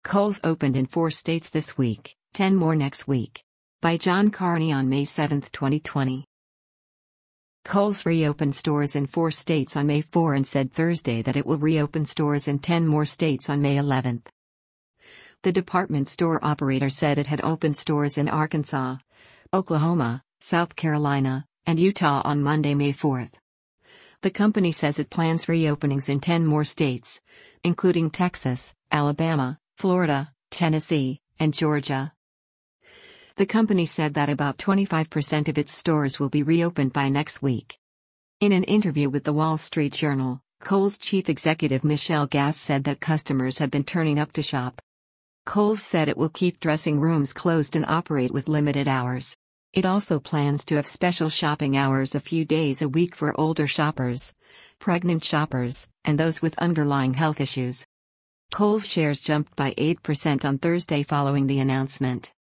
Kohl's opened in 4 states this week, 10 more next week. By John Carney on May 7, 2020. Kohl's reopened stores in 4 states on May 4 and said Thursday that it will reopen stores in 10 more states on May 11. The department store operator said it had opened stores in Arkansas, Oklahoma, South Carolina, and Utah on Monday, May 4. The company says it plans reopenings in 10 more states, including Texas, Alabama, Florida, Tennessee, and Georgia. The company said that about 25% of its stores will be reopened by next week. In an interview with the Wall Street Journal, Kohl's chief executive Michelle Gass said that customers have been turning up to shop. Kohl's said it will keep dressing rooms closed and operate with limited hours. It also plans to have special shopping hours a few days a week for older shoppers, pregnant shoppers, and those with underlying health issues. Kohl's shares jumped by 8% on Thursday following the announcement.